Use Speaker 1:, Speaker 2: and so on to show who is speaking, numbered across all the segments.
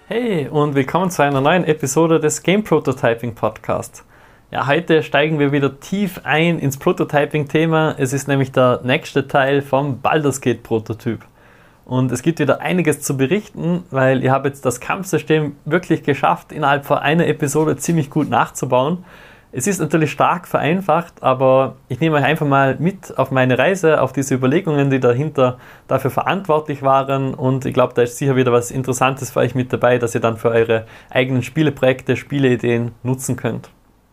Speaker 1: Hey und willkommen zu einer neuen Episode des Game Prototyping Podcast. Ja, heute steigen wir wieder tief ein ins Prototyping-Thema. Es ist nämlich der nächste Teil vom Baldur's Gate Prototyp. Und es gibt wieder einiges zu berichten, weil ihr habt jetzt das Kampfsystem wirklich geschafft, innerhalb von einer Episode ziemlich gut nachzubauen. Es ist natürlich stark vereinfacht, aber ich nehme euch einfach mal mit auf meine Reise, auf diese Überlegungen, die dahinter dafür verantwortlich waren, und ich glaube, da ist sicher wieder was Interessantes für euch mit dabei, dass ihr dann für eure eigenen Spieleprojekte, Spieleideen nutzen könnt.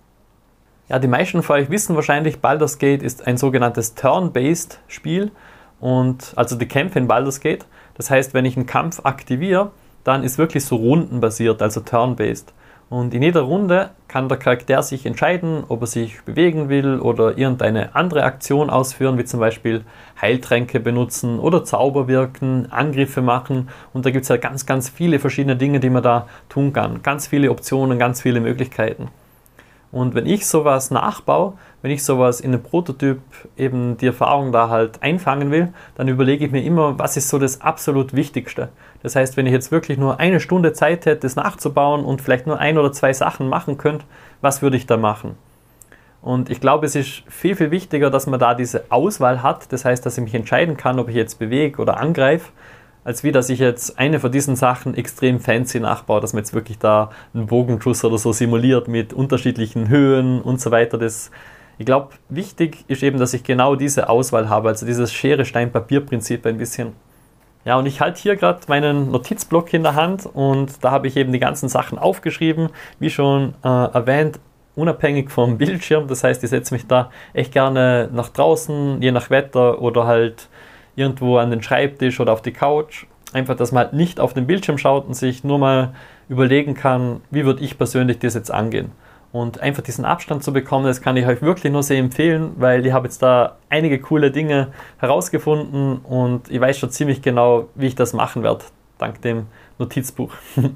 Speaker 1: Ja, die meisten von euch wissen wahrscheinlich, Baldur's Gate ist ein sogenanntes Turn-Based Spiel, und also die Kämpfe in Baldur's Gate. Das heißt, wenn ich einen Kampf aktiviere, dann ist wirklich so rundenbasiert, also Turn-Based. Und in jeder Runde kann der Charakter sich entscheiden, ob er sich bewegen will oder irgendeine andere Aktion ausführen, wie zum Beispiel Heiltränke benutzen oder Zauber wirken, Angriffe machen. Und da gibt es ja ganz, ganz viele verschiedene Dinge, die man da tun kann. Ganz viele Optionen, ganz viele Möglichkeiten. Und wenn ich sowas nachbaue, wenn ich sowas in einem Prototyp eben die Erfahrung da halt einfangen will, dann überlege ich mir immer, was ist so das absolut Wichtigste. Das heißt, wenn ich jetzt wirklich nur eine Stunde Zeit hätte, das nachzubauen und vielleicht nur 1 oder 2 Sachen machen könnte, was würde ich da machen? Und ich glaube, es ist viel, viel wichtiger, dass man da diese Auswahl hat. Das heißt, dass ich mich entscheiden kann, ob ich jetzt bewege oder angreife, als wie, dass ich jetzt eine von diesen Sachen extrem fancy nachbaue, dass man jetzt wirklich da einen Bogenschuss oder so simuliert mit unterschiedlichen Höhen und so weiter. Ich glaube, wichtig ist eben, dass ich genau diese Auswahl habe, also dieses Schere-Stein-Papier-Prinzip ein bisschen. Ja, und ich halte hier gerade meinen Notizblock in der Hand und da habe ich eben die ganzen Sachen aufgeschrieben, wie schon erwähnt, unabhängig vom Bildschirm. Das heißt, ich setze mich da echt gerne nach draußen, je nach Wetter, oder halt irgendwo an den Schreibtisch oder auf die Couch. Einfach, dass man halt nicht auf den Bildschirm schaut und sich nur mal überlegen kann, wie würde ich persönlich das jetzt angehen. Und einfach diesen Abstand zu bekommen, das kann ich euch wirklich nur sehr empfehlen, weil ich habe jetzt da einige coole Dinge herausgefunden und ich weiß schon ziemlich genau, wie ich das machen werde, dank dem Notizbuch.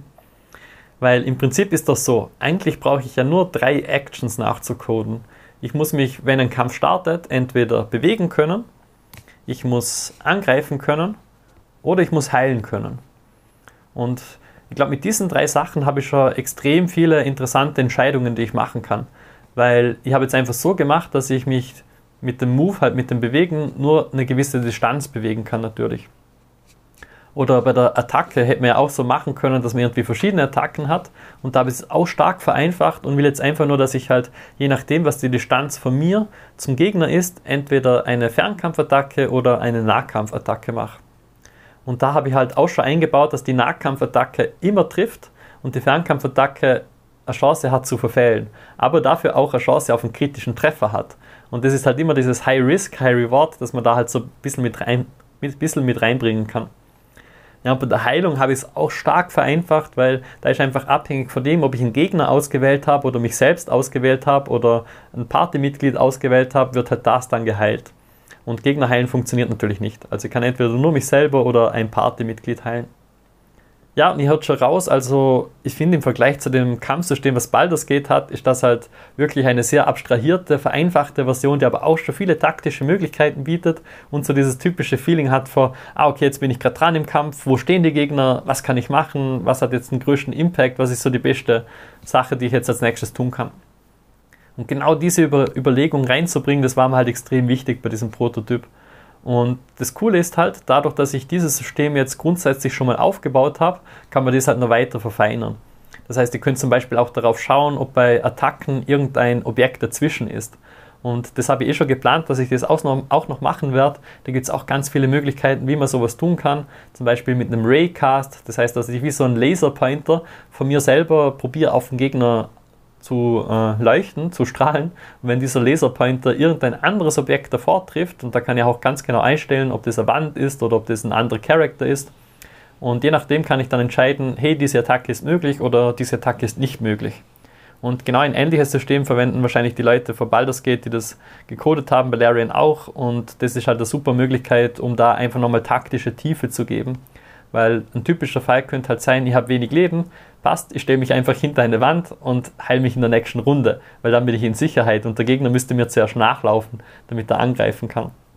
Speaker 1: Weil im Prinzip ist das so, eigentlich brauche ich ja nur 3 Actions nachzucoden. Ich muss mich, wenn ein Kampf startet, entweder bewegen können, ich muss angreifen können oder ich muss heilen können. Und ich glaube, mit diesen 3 Sachen habe ich schon extrem viele interessante Entscheidungen, die ich machen kann. Weil ich habe jetzt einfach so gemacht, dass ich mich mit dem Move, halt mit dem Bewegen, nur eine gewisse Distanz bewegen kann natürlich. Oder bei der Attacke hätte man ja auch so machen können, dass man irgendwie verschiedene Attacken hat. Und da habe ich es auch stark vereinfacht und will jetzt einfach nur, dass ich halt, je nachdem, was die Distanz von mir zum Gegner ist, entweder eine Fernkampfattacke oder eine Nahkampfattacke mache. Und da habe ich halt auch schon eingebaut, dass die Nahkampfattacke immer trifft und die Fernkampfattacke eine Chance hat zu verfehlen, aber dafür auch eine Chance auf einen kritischen Treffer hat. Und das ist halt immer dieses High Risk, High Reward, dass man da halt so ein bisschen mit reinbringen kann. Ja, und bei der Heilung habe ich es auch stark vereinfacht, weil da ist einfach abhängig von dem, ob ich einen Gegner ausgewählt habe oder mich selbst ausgewählt habe oder ein Partymitglied ausgewählt habe, wird halt das dann geheilt. Und Gegner heilen funktioniert natürlich nicht. Also ich kann entweder nur mich selber oder ein Partymitglied heilen. Ja, und ihr hört schon raus, also ich finde im Vergleich zu dem Kampfsystem, was Baldur's Gate hat, ist das halt wirklich eine sehr abstrahierte, vereinfachte Version, die aber auch schon viele taktische Möglichkeiten bietet und so dieses typische Feeling hat vor, okay, jetzt bin ich gerade dran im Kampf, wo stehen die Gegner, was kann ich machen, was hat jetzt den größten Impact, was ist so die beste Sache, die ich jetzt als nächstes tun kann. Und genau diese Überlegung reinzubringen, das war mir halt extrem wichtig bei diesem Prototyp. Und das Coole ist halt, dadurch, dass ich dieses System jetzt grundsätzlich schon mal aufgebaut habe, kann man das halt noch weiter verfeinern. Das heißt, ihr könnt zum Beispiel auch darauf schauen, ob bei Attacken irgendein Objekt dazwischen ist. Und das habe ich schon geplant, dass ich das auch noch machen werde. Da gibt es auch ganz viele Möglichkeiten, wie man sowas tun kann. Zum Beispiel mit einem Raycast, das heißt, dass ich wie so ein Laserpointer von mir selber probiere, auf den Gegner zu leuchten, zu strahlen. Und wenn dieser Laserpointer irgendein anderes Objekt davor trifft, und da kann ich auch ganz genau einstellen, ob das eine Wand ist oder ob das ein anderer Charakter ist. Und je nachdem kann ich dann entscheiden, hey, diese Attacke ist möglich oder diese Attacke ist nicht möglich. Und genau ein ähnliches System verwenden wahrscheinlich die Leute von Baldur's Gate, die das gecodet haben, bei Larian auch. Und das ist halt eine super Möglichkeit, um da einfach nochmal taktische Tiefe zu geben. Weil ein typischer Fall könnte halt sein, ich habe wenig Leben, passt, ich stelle mich einfach hinter eine Wand und heile mich in der nächsten Runde, weil dann bin ich in Sicherheit und der Gegner müsste mir zuerst nachlaufen, damit er angreifen kann.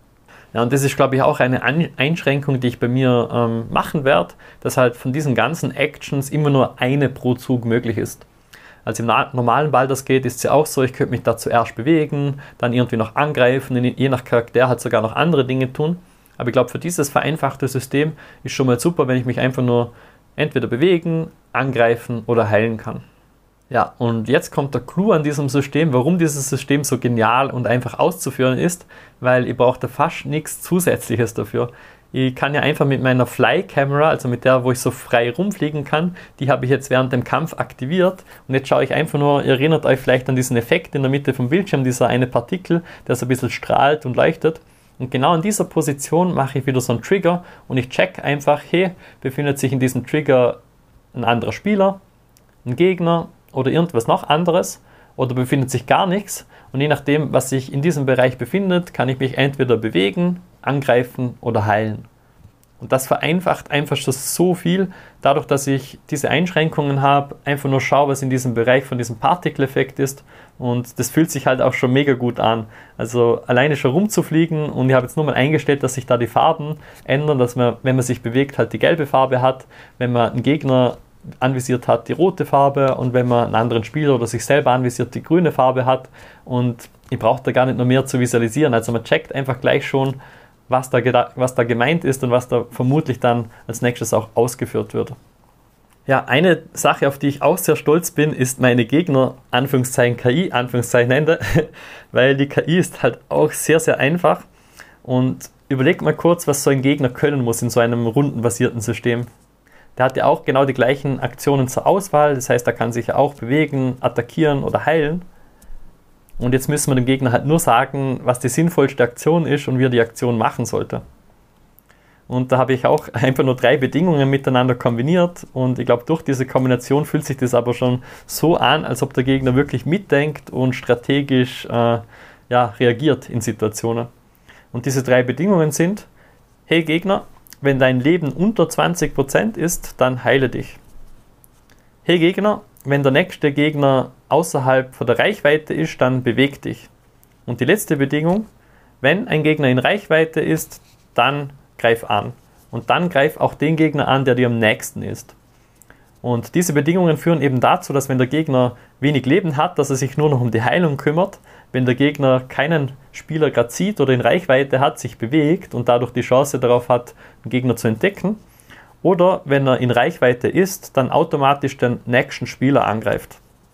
Speaker 1: Ja, und das ist, glaube ich, auch eine Einschränkung, die ich bei mir machen werde, dass halt von diesen ganzen Actions immer nur eine pro Zug möglich ist. Also im normalen Baldur's Gate ist es ja auch so, ich könnte mich da zuerst bewegen, dann irgendwie noch angreifen, je nach Charakter halt sogar noch andere Dinge tun. Aber ich glaube, für dieses vereinfachte System ist schon mal super, wenn ich mich einfach nur entweder bewegen, angreifen oder heilen kann. Ja, und jetzt kommt der Clou an diesem System, warum dieses System so genial und einfach auszuführen ist, weil ich brauche da fast nichts Zusätzliches dafür. Ich kann ja einfach mit meiner Fly-Camera, also mit der, wo ich so frei rumfliegen kann, die habe ich jetzt während dem Kampf aktiviert und jetzt schaue ich einfach nur, ihr erinnert euch vielleicht an diesen Effekt in der Mitte vom Bildschirm, dieser eine Partikel, der so ein bisschen strahlt und leuchtet. Und genau in dieser Position mache ich wieder so einen Trigger und ich check einfach, hey, befindet sich in diesem Trigger ein anderer Spieler, ein Gegner oder irgendwas noch anderes oder befindet sich gar nichts. Und je nachdem, was sich in diesem Bereich befindet, kann ich mich entweder bewegen, angreifen oder heilen. Und das vereinfacht einfach schon so viel, dadurch, dass ich diese Einschränkungen habe, einfach nur schaue, was in diesem Bereich von diesem Partikeleffekt ist. Und das fühlt sich halt auch schon mega gut an. Also alleine schon rumzufliegen und ich habe jetzt nur mal eingestellt, dass sich da die Farben ändern, dass man, wenn man sich bewegt, halt die gelbe Farbe hat, wenn man einen Gegner anvisiert hat, die rote Farbe und wenn man einen anderen Spieler oder sich selber anvisiert, die grüne Farbe hat und ich brauche da gar nicht noch mehr zu visualisieren. Also man checkt einfach gleich schon, was da gemeint ist und was da vermutlich dann als nächstes auch ausgeführt wird. Ja, eine Sache, auf die ich auch sehr stolz bin, ist meine Gegner, Anführungszeichen KI, Anführungszeichen Ende, weil die KI ist halt auch sehr, sehr einfach und überlegt mal kurz, was so ein Gegner können muss in so einem rundenbasierten System. Der hat ja auch genau die gleichen Aktionen zur Auswahl, das heißt, er kann sich ja auch bewegen, attackieren oder heilen. Und jetzt müssen wir dem Gegner halt nur sagen, was die sinnvollste Aktion ist und wie er die Aktion machen sollte. Und da habe ich auch einfach nur 3 Bedingungen miteinander kombiniert und ich glaube, durch diese Kombination fühlt sich das aber schon so an, als ob der Gegner wirklich mitdenkt und strategisch reagiert in Situationen. Und diese 3 Bedingungen sind: Hey Gegner, wenn dein Leben unter 20% ist, dann heile dich. Hey Gegner, wenn der nächste Gegner außerhalb von der Reichweite ist, dann beweg dich. Und die letzte Bedingung: Wenn ein Gegner in Reichweite ist, dann greif an. Und dann greif auch den Gegner an, der dir am nächsten ist. Und diese Bedingungen führen eben dazu, dass wenn der Gegner wenig Leben hat, dass er sich nur noch um die Heilung kümmert. Wenn der Gegner keinen Spieler gerade sieht oder in Reichweite hat, sich bewegt und dadurch die Chance darauf hat, den Gegner zu entdecken. Oder wenn er in Reichweite ist, dann automatisch den nächsten Spieler angreift.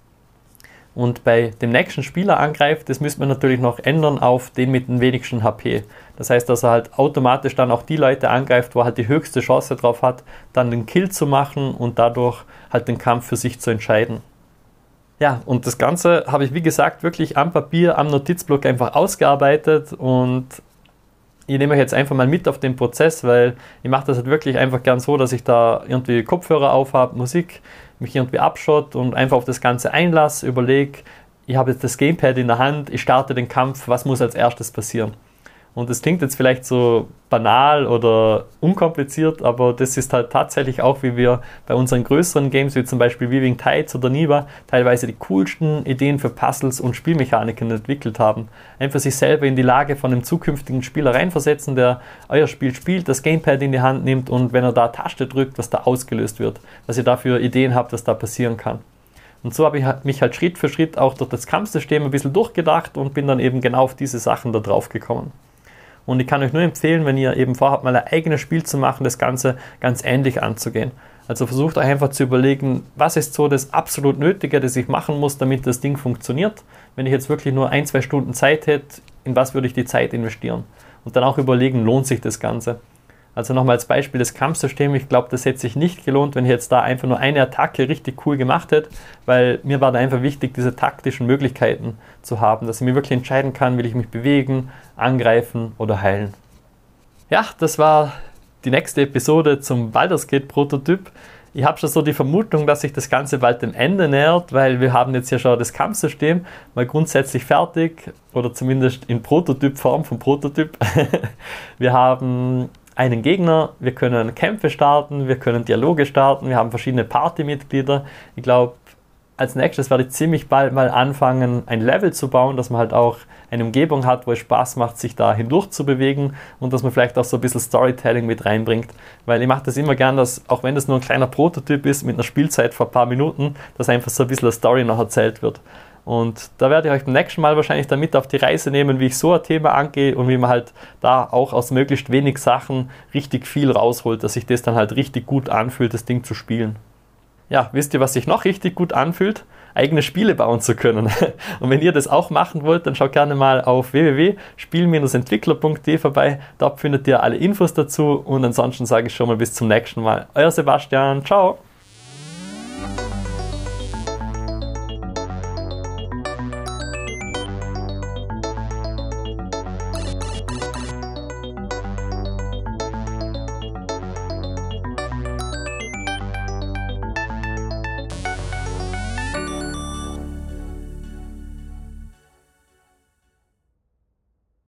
Speaker 1: Und bei dem nächsten Spieler angreift, das müsste man natürlich noch ändern auf den mit dem wenigsten HP. Das heißt, dass er halt automatisch dann auch die Leute angreift, wo er halt die höchste Chance drauf hat, dann den Kill zu machen und dadurch halt den Kampf für sich zu entscheiden. Ja, und das Ganze habe ich, wie gesagt, wirklich am Papier, am Notizblock einfach ausgearbeitet und ich nehme euch jetzt einfach mal mit auf den Prozess, weil ich mache das halt wirklich einfach gern so, dass ich da irgendwie Kopfhörer auf habe, Musik, mich irgendwie abschott und einfach auf das Ganze einlasse, überlege, ich habe jetzt das Gamepad in der Hand, ich starte den Kampf, was muss als erstes passieren? Und das klingt jetzt vielleicht so banal oder unkompliziert, aber das ist halt tatsächlich auch, wie wir bei unseren größeren Games, wie zum Beispiel Weaving Tides oder Niva, teilweise die coolsten Ideen für Puzzles und Spielmechaniken entwickelt haben. Einfach sich selber in die Lage von einem zukünftigen Spieler reinversetzen, der euer Spiel spielt, das Gamepad in die Hand nimmt und wenn er da Taste drückt, was da ausgelöst wird, was ihr dafür Ideen habt, was da passieren kann. Und so habe ich mich halt Schritt für Schritt auch durch das Kampfsystem ein bisschen durchgedacht und bin dann eben genau auf diese Sachen da drauf gekommen. Und ich kann euch nur empfehlen, wenn ihr eben vorhabt, mal ein eigenes Spiel zu machen, das Ganze ganz ähnlich anzugehen. Also versucht euch einfach zu überlegen, was ist so das absolut Nötige, das ich machen muss, damit das Ding funktioniert. Wenn ich jetzt wirklich nur 1-2 Stunden Zeit hätte, in was würde ich die Zeit investieren? Und dann auch überlegen, lohnt sich das Ganze? Also nochmal als Beispiel das Kampfsystem, ich glaube, das hätte sich nicht gelohnt, wenn ich jetzt da einfach nur eine Attacke richtig cool gemacht hätte, weil mir war da einfach wichtig, diese taktischen Möglichkeiten zu haben, dass ich mir wirklich entscheiden kann, will ich mich bewegen, angreifen oder heilen. Ja, das war die nächste Episode zum Baldur's Gate Prototyp. Ich habe schon so die Vermutung, dass sich das Ganze bald dem Ende nähert, weil wir haben jetzt ja schon das Kampfsystem mal grundsätzlich fertig oder zumindest in Prototypform vom Prototyp. Wir haben einen Gegner, wir können Kämpfe starten, wir können Dialoge starten, wir haben verschiedene Partymitglieder. Ich glaube, als nächstes werde ich ziemlich bald mal anfangen, ein Level zu bauen, dass man halt auch eine Umgebung hat, wo es Spaß macht, sich da hindurch zu bewegen und dass man vielleicht auch so ein bisschen Storytelling mit reinbringt. Weil ich mache das immer gern, dass, auch wenn das nur ein kleiner Prototyp ist, mit einer Spielzeit von ein paar Minuten, dass einfach so ein bisschen eine Story noch erzählt wird. Und da werde ich euch beim nächsten Mal wahrscheinlich damit auf die Reise nehmen, wie ich so ein Thema angehe und wie man halt da auch aus möglichst wenig Sachen richtig viel rausholt, dass sich das dann halt richtig gut anfühlt, das Ding zu spielen. Ja, wisst ihr, was sich noch richtig gut anfühlt? Eigene Spiele bauen zu können. Und wenn ihr das auch machen wollt, dann schaut gerne mal auf www.spiel-entwickler.de vorbei. Dort findet ihr alle Infos dazu und ansonsten sage ich schon mal bis zum nächsten Mal. Euer Sebastian, ciao!